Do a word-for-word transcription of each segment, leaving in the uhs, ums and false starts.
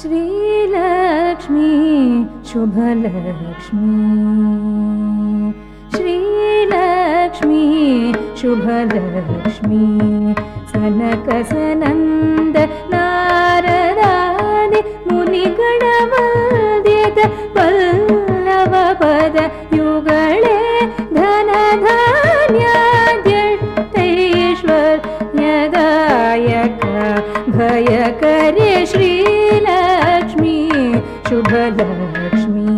श्रीलक्ष्मी शुभलक्ष्मी श्रीलक्ष्मी शुभलक्ष्मी सनकसनन्द नारदादि मुनिगणवन्द्यत पल्लव पद युगळे धनधान्याद्यष्टैश्वर्यदायक भयकरे श्रीलक्ष्मी शुभलक्ष्मी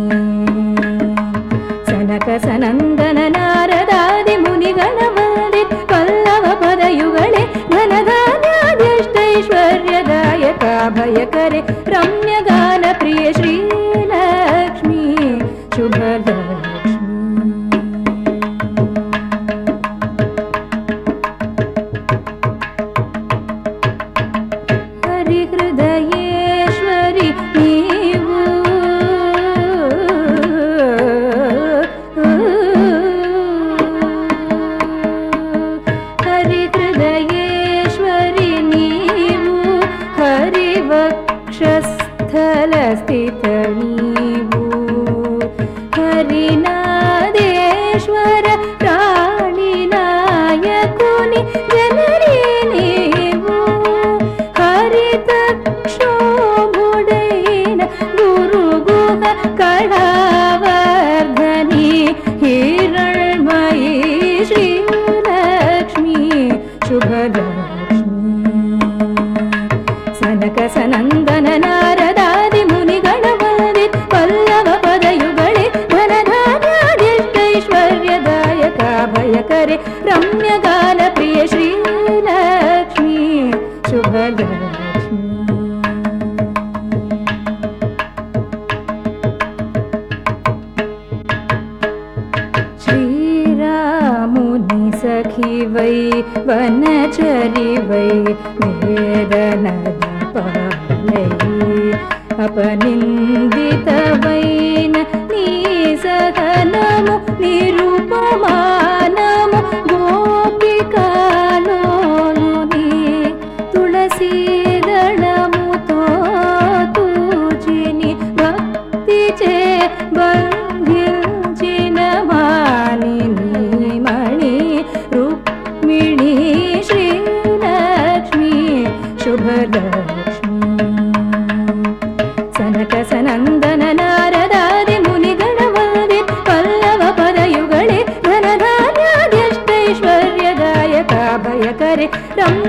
सनकसनन्दन नारदादि मुनिगणवन्दित पल्लव पदयुगळे धनधान्याद्यष्टैश्वर्यदायक भयकरे रम्यगानप्रिय श्रीलक्ष्मी शुभलक्ष्मी हरिहृदयेश्वरि नीवु हरिहृदयेश्वरि नीवु हरिवक्षस्थलस्थित नीवु हरिनादेश्वर प्राणिनायकुनि जननी नीवु हरितक्षोभुडैन गुरुगुह कळावर्धनी हिरण्मयी श्रीलक्ष्मी शुभलक्ष्मी सनकसनन्दन नारदादि मुनिगणवन्दित पल्लव पदयुगळे धनधान्याद्यष्टैश्वर्यदायक भयकरे रम्यगानप्रिय श्रीलक्ष्मी शुभलक्ष्मी श्रीरामुनि सखी वै वनचरि वै वेदनदपालै अपनिन्दित वैन निसहनमु निरुपमानमु गोपिकालोलुनि तुलसीदळमुतो तूजिनि भक्तिचे बन्धिंचिन मानिनी मणि रुक्मिणी श्रीलक्ष्मी शुभलक्ष्मी सनकसनन्दन नारदादि मुनिगणवन्दित पल्लव पदयुगळे धनधान्याद्यष्टैश्वर्यदायक भयकरे रम्य